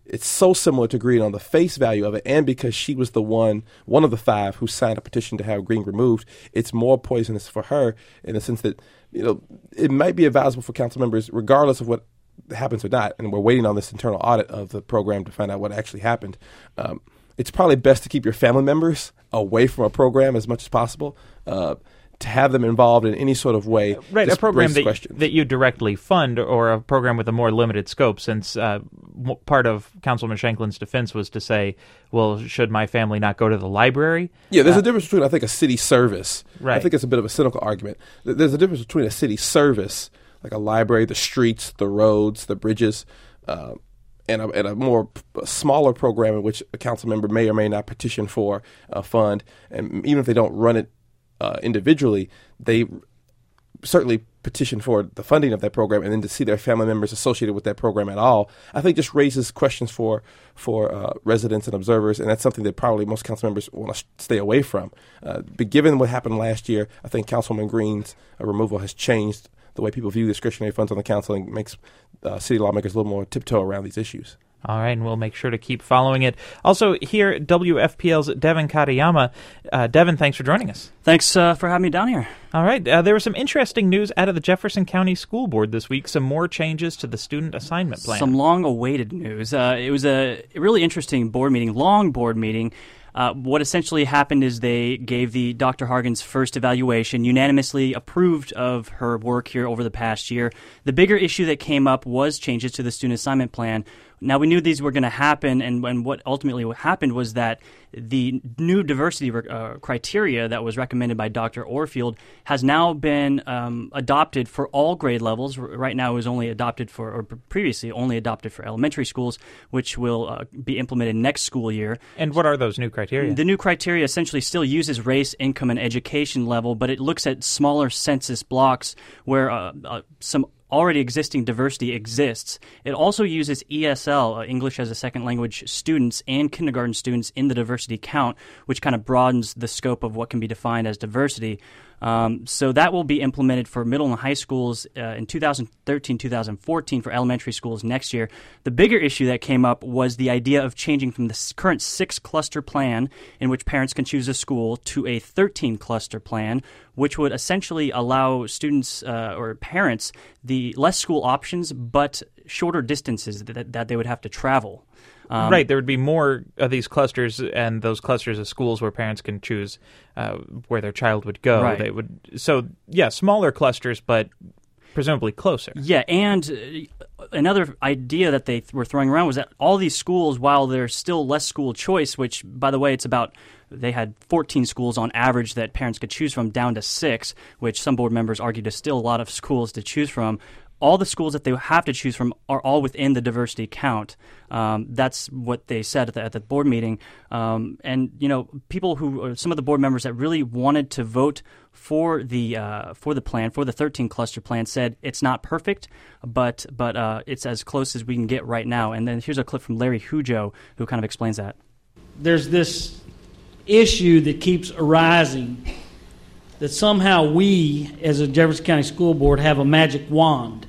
it's so similar to green on the face value of it, and because she was the one, one of the five who signed a petition to have green removed, it's more poisonous for her in the sense that, you know, it might be advisable for council members, regardless of what happens or not, and we're waiting on this internal audit of the program to find out what actually happened. Um, it's probably best to keep your family members away from a program as much as possible. Uh, to have them involved in any sort of way. Right, a program that, that you directly fund, or a program with a more limited scope, since uh, m- part of Councilman Shanklin's defense was to say, well, should my family not go to the library? Yeah, there's uh, a difference between, I think, a city service. Right. I think it's a bit of a cynical argument. There's a difference between a city service, like a library, the streets, the roads, the bridges, uh, and, a, and a more a smaller program in which a council member may or may not petition for a fund. And even if they don't run it Uh, individually, they certainly petition for the funding of that program, and then to see their family members associated with that program at all, I think just raises questions for for uh, residents and observers, and that's something that probably most council members want to stay away from. Uh, but given what happened last year, I think Councilwoman Green's uh, removal has changed the way people view discretionary funds on the council and makes uh, city lawmakers a little more tiptoe around these issues. All right, and we'll make sure to keep following it. Also, here at W F P L's Devin Katayama. Uh, Devin, thanks for joining us. Thanks uh, for having me down here. All right, uh, there was some interesting news out of the Jefferson County School Board this week, some more changes to the student assignment plan. Some long-awaited news. Uh, it was a really interesting board meeting, long board meeting. Uh, what essentially happened is they gave the Doctor Hargan's first evaluation, unanimously approved of her work here over the past year. The bigger issue that came up was changes to the student assignment plan. Now, we knew these were going to happen, and, and what ultimately happened was that the new diversity uh, criteria that was recommended by Doctor Orfield has now been um, adopted for all grade levels. Right now it was only adopted for, or previously only adopted for elementary schools, which will uh, be implemented next school year. And what are those new criteria? The new criteria essentially still uses race, income, and education level, but it looks at smaller census blocks where uh, uh, some already existing diversity exists. It also uses E S L, uh, English as a Second Language students, and kindergarten students in the diversity count, which kind of broadens the scope of what can be defined as diversity. Um, so that will be implemented for middle and high schools uh, in two thousand thirteen, two thousand fourteen, for elementary schools next year. The bigger issue that came up was the idea of changing from the current six-cluster plan in which parents can choose a school to a thirteen-cluster plan, which would essentially allow students uh, or parents the less school options but shorter distances that, that they would have to travel. Um, right, there would be more of these clusters, and those clusters of schools where parents can choose uh, where their child would go. Right. They would, so yeah, smaller clusters, but presumably closer. Yeah, and another idea that they th- were throwing around was that all these schools, while there's still less school choice, which, by the way, it's about, they had fourteen schools on average that parents could choose from, down to six, which some board members argued is still a lot of schools to choose from. All the schools that they have to choose from are all within the diversity count. Um, that's what they said at the, at the board meeting. Um, and, you know, people who, some of the board members that really wanted to vote for the uh, for the plan, for the thirteen cluster plan, said it's not perfect, but but uh, it's as close as we can get right now. And then here's a clip from Larry Hujo, who kind of explains that. There's this issue that keeps arising that somehow we, as a Jefferson County School Board, have a magic wand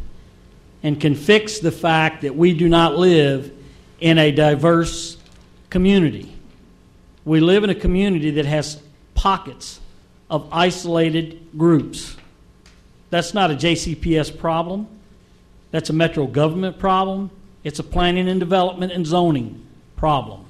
and can fix the fact that we do not live in a diverse community. We live in a community that has pockets of isolated groups. That's not a J C P S problem. That's a Metro government problem. It's a planning and development and zoning problem.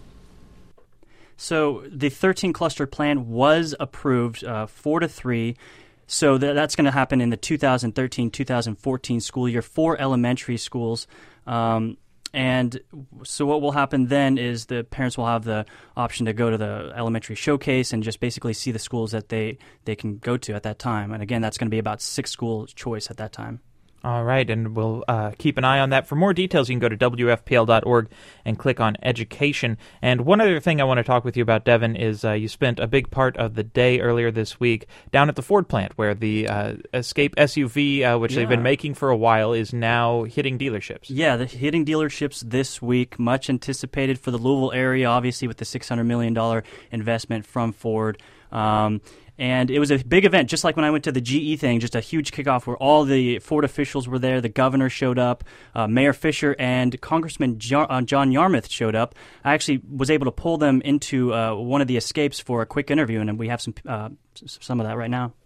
So the thirteen cluster plan was approved uh, four to three. So th- that's going to happen in the two thousand thirteen, two thousand fourteen school year for elementary schools. Um, and so what will happen then is the parents will have the option to go to the elementary showcase and just basically see the schools that they, they can go to at that time. And again, that's going to be about six school choice at that time. All right, and we'll uh, keep an eye on that. For more details, you can go to W F P L dot org and click on Education. And one other thing I want to talk with you about, Devin, is uh, you spent a big part of the day earlier this week down at the Ford plant, where the uh, Escape S U V, uh, which yeah. they've been making for a while, is now hitting dealerships. Yeah, the hitting dealerships this week, much anticipated for the Louisville area, obviously with the six hundred million dollars investment from Ford. Um, and it was a big event, just like when I went to the G E thing, just a huge kickoff where all the Ford officials were there. The governor showed up, uh, Mayor Fisher, and Congressman jo- uh, John Yarmuth showed up. I actually was able to pull them into uh, one of the escapes for a quick interview, and we have some uh, some of that right now.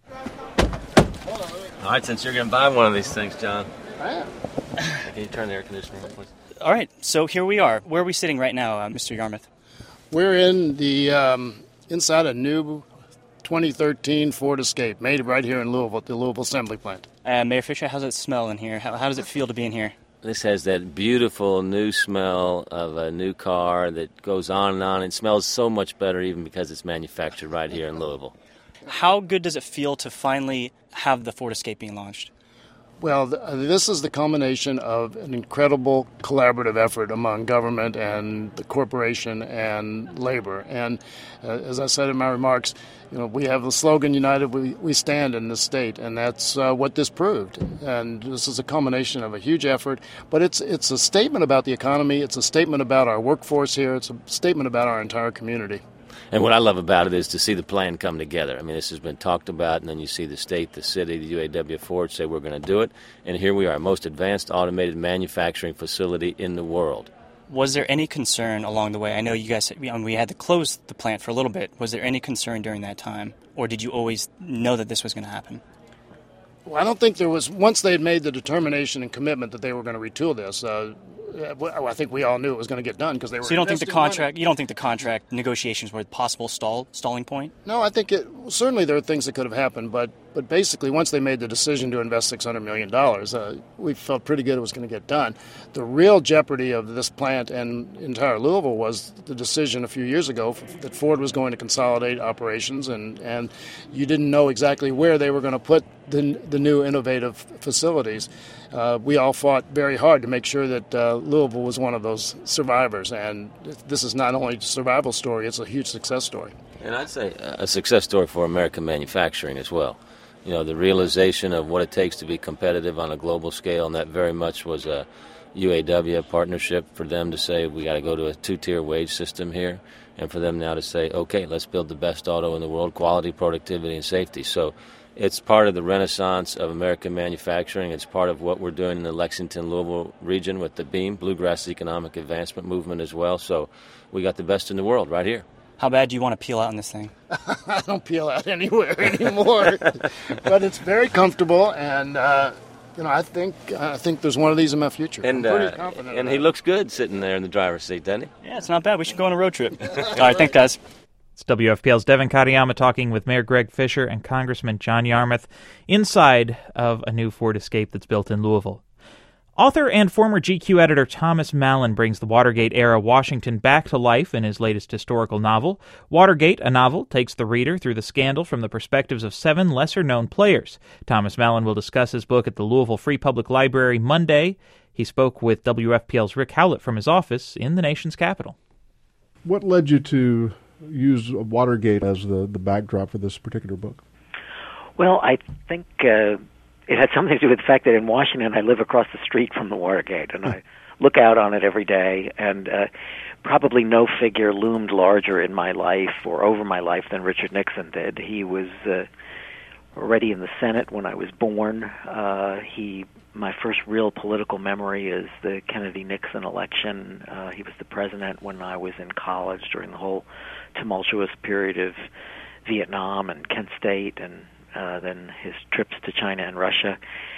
All right, since you're going to buy one of these things, John. I am. Can you turn the air conditioner on, please? All right, so here we are. Where are we sitting right now, uh, Mister Yarmuth? We're in the um, inside a new twenty thirteen Ford Escape, made right here in Louisville, at the Louisville Assembly Plant. Uh, Mayor Fisher, how's it smell in here? How, how does it feel to be in here? This has that beautiful new smell of a new car that goes on and on. It smells so much better even because it's manufactured right here in Louisville. How good does it feel to finally have the Ford Escape being launched? Well, th- this is the culmination of an incredible collaborative effort among government and the corporation and labor. And uh, as I said in my remarks, you know, we have the slogan, United we, we stand in this state, and that's uh, what this proved. And this is a culmination of a huge effort, but it's it's a statement about the economy, it's a statement about our workforce here, it's a statement about our entire community. And what I love about it is to see the plan come together. I mean, this has been talked about, and then you see the state, the city, the U A W Ford say we're going to do it. And here we are, most advanced automated manufacturing facility in the world. Was there any concern along the way? I know you guys, I mean, we had to close the plant for a little bit. Was there any concern during that time? Or did you always know that this was going to happen? Well, I don't think there was, once they had made the determination and commitment that they were going to retool this, uh, I think we all knew it was going to get done because they were. So you don't think the contract? Money. You don't think the contract negotiations were a possible stall stalling point? No, I think it certainly there are things that could have happened, but but basically once they made the decision to invest six hundred million dollars, uh, we felt pretty good it was going to get done. The real jeopardy of this plant and entire Louisville was the decision a few years ago that Ford was going to consolidate operations, and, and you didn't know exactly where they were going to put the the new innovative facilities. Uh, we all fought very hard to make sure that uh, Louisville was one of those survivors, and this is not only a survival story, it's a huge success story. And I'd say a success story for American manufacturing as well. You know, the realization of what it takes to be competitive on a global scale, and that very much was a U A W partnership for them to say we got to go to a two-tier wage system here, and for them now to say, okay, let's build the best auto in the world, quality, productivity, and safety. So it's part of the renaissance of American manufacturing. It's part of what we're doing in the Lexington-Louisville region with the BEAM, Bluegrass Economic Advancement Movement as well. So we got the best in the world right here. How bad do you want to peel out on this thing? I don't peel out anywhere anymore, but it's very comfortable, and uh, you know, I think I think there's one of these in my future. And I'm pretty uh, confident. and he that. looks good sitting there in the driver's seat, doesn't he? Yeah, it's not bad. We should go on a road trip. All right, thanks, guys. It's W F P L's Devin Katayama talking with Mayor Greg Fisher and Congressman John Yarmuth inside of a new Ford Escape that's built in Louisville. Author and former G Q editor Thomas Mallon brings the Watergate-era Washington back to life in his latest historical novel. Watergate, a novel, takes the reader through the scandal from the perspectives of seven lesser-known players. Thomas Mallon will discuss his book at the Louisville Free Public Library Monday. He spoke with W F P L's Rick Howlett from his office in the nation's capital. What led you to use Watergate as the, the backdrop for this particular book? Well, I think uh, it had something to do with the fact that in Washington I live across the street from the Watergate, and I look out on it every day, and uh, probably no figure loomed larger in my life or over my life than Richard Nixon did. He was uh, already in the Senate when I was born. Uh, he My first real political memory is the Kennedy-Nixon election. Uh, he was the president when I was in college during the whole tumultuous period of Vietnam and Kent State, and uh, then his trips to China and Russia.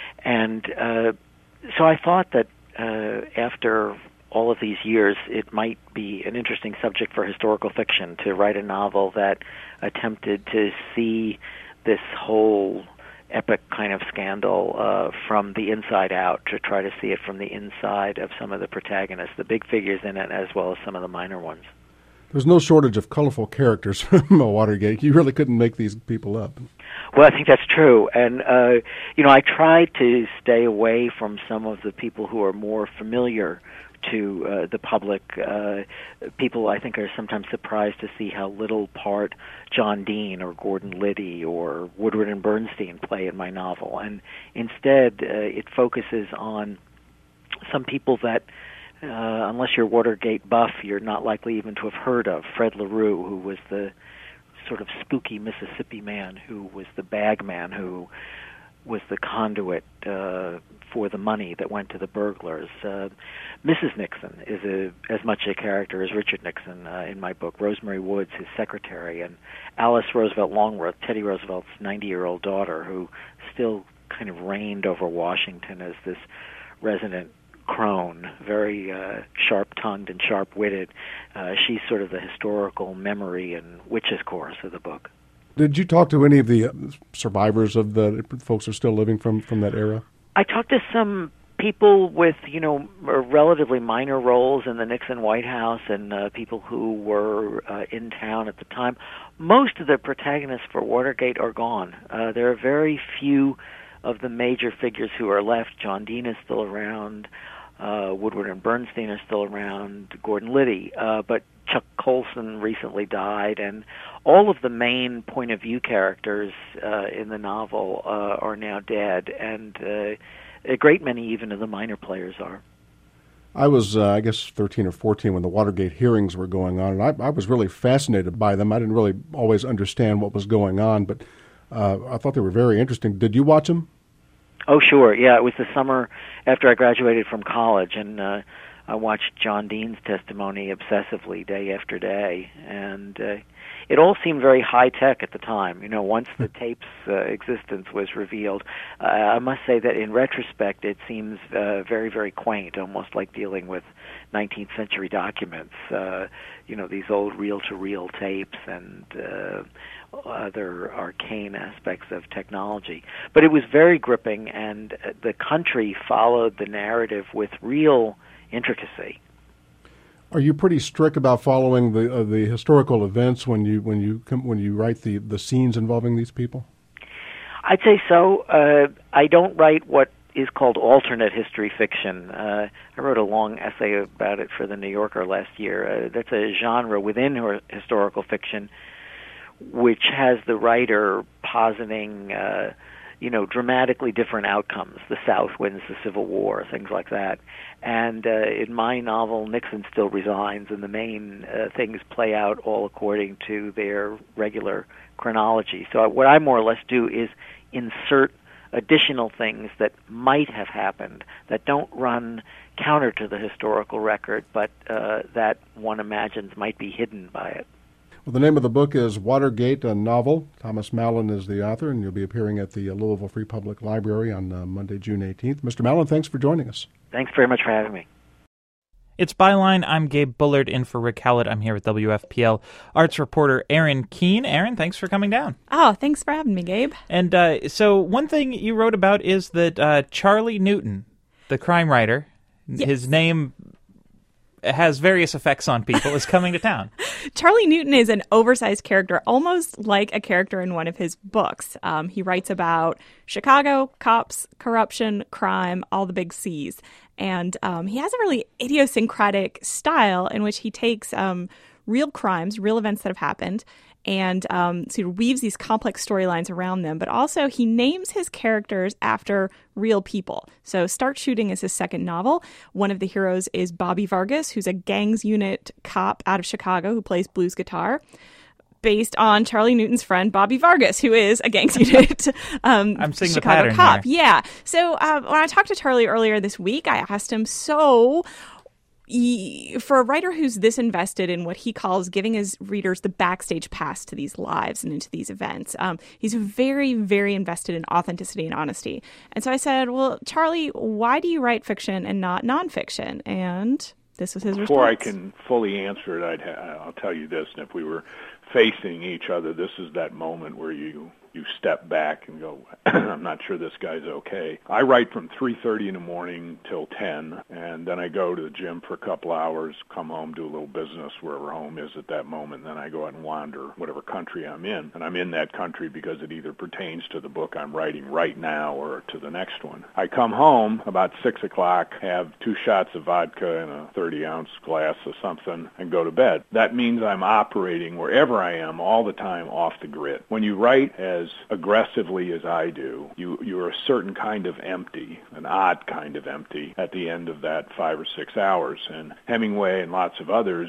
And uh, so I thought that uh, after all of these years, it might be an interesting subject for historical fiction to write a novel that attempted to see this whole epic kind of scandal uh, from the inside out, to try to see it from the inside of some of the protagonists, the big figures in it, as well as some of the minor ones. There's no shortage of colorful characters from Watergate. You really couldn't make these people up. Well, I think that's true. And, uh, you know, I try to stay away from some of the people who are more familiar to uh, the public. Uh, people, I think, are sometimes surprised to see how little part John Dean or Gordon Liddy or Woodward and Bernstein play in my novel. And instead, uh, it focuses on some people that, uh, unless you're Watergate buff, you're not likely even to have heard of. Fred LaRue, who was the sort of spooky Mississippi man who was the bag man who was the conduit uh, for the money that went to the burglars. Uh, Missus Nixon is a, as much a character as Richard Nixon uh, in my book. Rosemary Woods, his secretary, and Alice Roosevelt Longworth, Teddy Roosevelt's ninety-year-old daughter, who still kind of reigned over Washington as this resident crone, very uh, sharp-tongued and sharp-witted. Uh, she's sort of the historical memory and witch's chorus of the book. Did you talk to any of the survivors of the folks who are still living from, from that era? I talked to some people with, you know, relatively minor roles in the Nixon White House and uh, people who were uh, in town at the time. Most of the protagonists for Watergate are gone. Uh, there are very few of the major figures who are left. John Dean is still around. Uh, Woodward and Bernstein are still around. Gordon Liddy. Uh, but Chuck Colson recently died, and all of the main point of view characters uh, in the novel uh, are now dead, and uh, a great many even of the minor players are. I was, uh, I guess, thirteen or fourteen when the Watergate hearings were going on, and I, I was really fascinated by them. I didn't really always understand what was going on, but uh, I thought they were very interesting. Did you watch them? Oh, sure. Yeah, it was the summer after I graduated from college, and uh, I watched John Dean's testimony obsessively day after day, and uh, it all seemed very high-tech at the time. You know, once the tape's uh, existence was revealed, uh, I must say that in retrospect it seems uh, very, very quaint, almost like dealing with nineteenth century documents, uh, you know, these old reel-to-reel tapes and uh, other arcane aspects of technology. But it was very gripping, and the country followed the narrative with real intricacy. Are you pretty strict about following the uh, the historical events when you when you come, when you write the, the scenes involving these people? I'd say so. Uh, I don't write what is called alternate history fiction. Uh, I wrote a long essay about it for the New Yorker last year. Uh, that's a genre within her historical fiction which has the writer positing uh, you know, dramatically different outcomes. The South wins the Civil War, things like that. And uh, in my novel, Nixon still resigns, and the main uh, things play out all according to their regular chronology. So what I more or less do is insert additional things that might have happened that don't run counter to the historical record, but uh, that one imagines might be hidden by it. Well, the name of the book is Watergate, a novel. Thomas Mallon is the author, and you'll be appearing at the Louisville Free Public Library on uh, Monday, June eighteenth. Mister Mallon, thanks for joining us. Thanks very much for having me. It's Byline. I'm Gabe Bullard in for Rick Howlett. I'm here with W F P L arts reporter Erin Keene. Erin, thanks for coming down. Oh, thanks for having me, Gabe. And uh, so one thing you wrote about is that uh, Charlie Newton, the crime writer, yes. his name has various effects on people, is coming to town. Charlie Newton is an oversized character, almost like a character in one of his books. Um, he writes about Chicago, cops, corruption, crime, all the big C's. And um, he has a really idiosyncratic style in which he takes um, real crimes, real events that have happened, and um, sort of weaves these complex storylines around them. But also he names his characters after real people. So Start Shooting is his second novel. One of the heroes is Bobby Vargas, who's a gangs unit cop out of Chicago who plays blues guitar, based on Charlie Newton's friend Bobby Vargas, who is a gangs unit um, I'm seeing Chicago the cop. Here. Yeah. So uh, when I talked to Charlie earlier this week, I asked him, so he, for a writer who's this invested in what he calls giving his readers the backstage pass to these lives and into these events, um, he's very, very invested in authenticity and honesty. And so I said, well, Charlie, why do you write fiction and not nonfiction? And this was his Before response. I can fully answer it, I'd ha- I'll tell you this, and if we were facing each other, this is that moment where you you step back and go, I'm not sure this guy's okay. I write from three thirty in the morning till ten, and then I go to the gym for a couple hours, come home, do a little business wherever home is at that moment, and then I go out and wander whatever country I'm in. And I'm in that country because it either pertains to the book I'm writing right now or to the next one. I come home about six o'clock, have two shots of vodka in a thirty-ounce glass of something, and go to bed. That means I'm operating wherever I am all the time off the grid. When you write as aggressively as I do, you, you're a certain kind of empty, an odd kind of empty, at the end of that five or six hours. And Hemingway and lots of others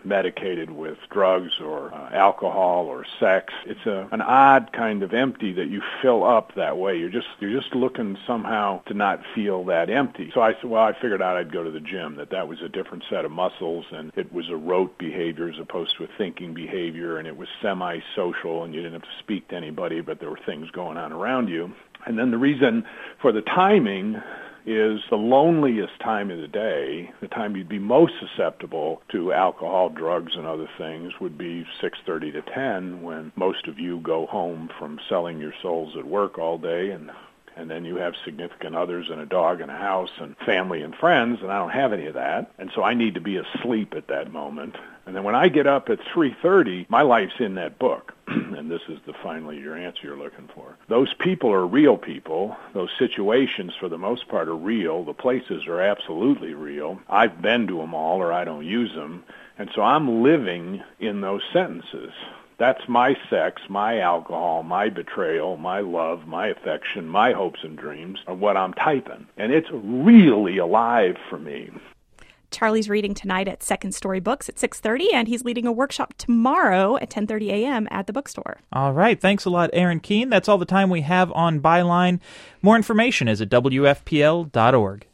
medicated with drugs or uh, alcohol or sex. It's a, an odd kind of empty that you fill up that way. You're just you're just looking somehow to not feel that empty. So I said, well, I figured out I'd go to the gym, that that was a different set of muscles, and it was a rote behavior as opposed to a thinking behavior, and it was semi-social, and you didn't have to speak to anybody, but there were things going on around you. And then the reason for the timing is the loneliest time of the day, the time you'd be most susceptible to alcohol, drugs, and other things would be six thirty to ten, when most of you go home from selling your souls at work all day, and and then you have significant others and a dog and a house and family and friends, and I don't have any of that, and so I need to be asleep at that moment. And then when I get up at three thirty, my life's in that book. And this is the finally your answer you're looking for. Those people are real people. Those situations, for the most part, are real. The places are absolutely real. I've been to them all, or I don't use them. And so I'm living in those sentences. That's my sex, my alcohol, my betrayal, my love, my affection, my hopes and dreams are what I'm typing. And it's really alive for me. Charlie's reading tonight at Second Story Books at six thirty, and he's leading a workshop tomorrow at ten thirty a.m. at the bookstore. All right. Thanks a lot, Aaron Keene. That's all the time we have on Byline. More information is at W F P L dot org.